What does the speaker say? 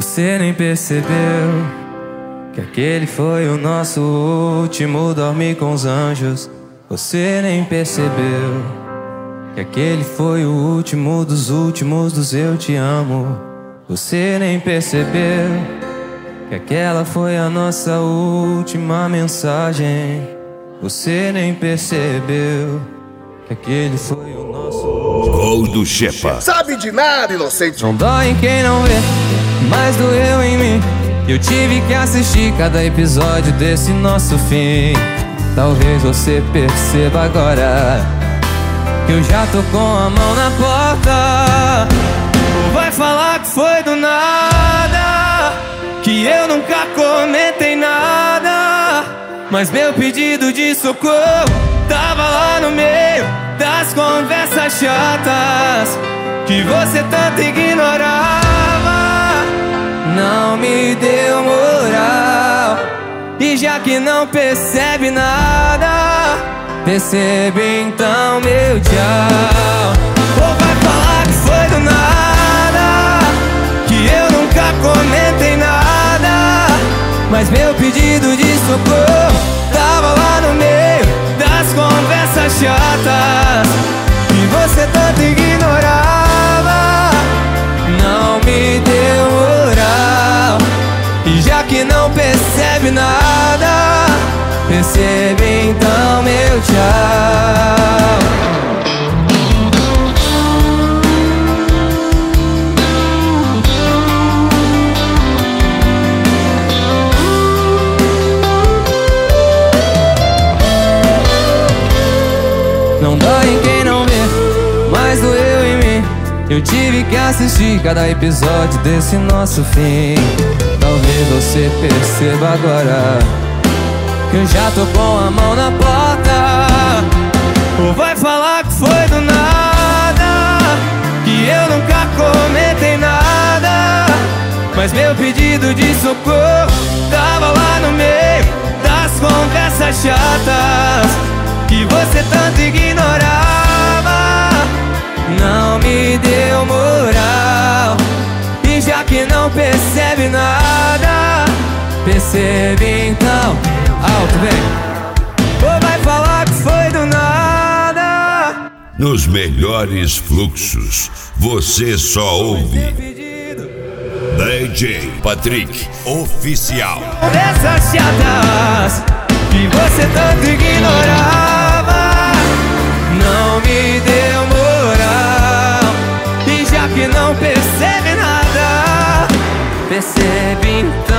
Você nem percebeu que aquele foi o nosso último dormir com os anjos. Você nem percebeu que aquele foi o último dos eu te amo. Você nem percebeu que aquela foi a nossa última mensagem. Você nem percebeu que aquele foi o nosso último... Gol do Xepa. Sabe de nada, inocente. Não dói em quem não vê, mas doeu em mim. Eu tive que assistir cada episódio desse nosso fim. Talvez você perceba agora que eu já tô com a mão na porta. Ou vai falar que foi do nada, que eu nunca comentei nada, mas meu pedido de socorro tava lá no meio das conversas chatas que você tanto ignorava. Não me deu moral, e já que não percebe nada, percebe então meu tchau. Ou vai falar que foi do nada, que eu nunca comentei nada, mas meu pedido de socorro tava lá no meio das conversas chatas que você tanto ignorava. Não me deu moral, e já que não percebe nada, percebe então meu tchau. Não dói em quem não vê, mas doeu em mim. Eu tive que assistir cada episódio desse nosso fim. Talvez você perceba agora que eu já tô com a mão na porta. Ou vai falar que foi do nada, que eu nunca comentei nada, mas meu pedido de socorro tava lá no meio das conversas chatas que você tanto ignorava. Não me deu moral, e já que não percebe nada, percebe então. Alto, vem. Ou vai falar que foi do nada. Nos melhores fluxos, você só ouve DJ Patrick Oficial. Essas chatas que você tanto ignorava. Não me deu moral, e já que não percebe nada, percebe então.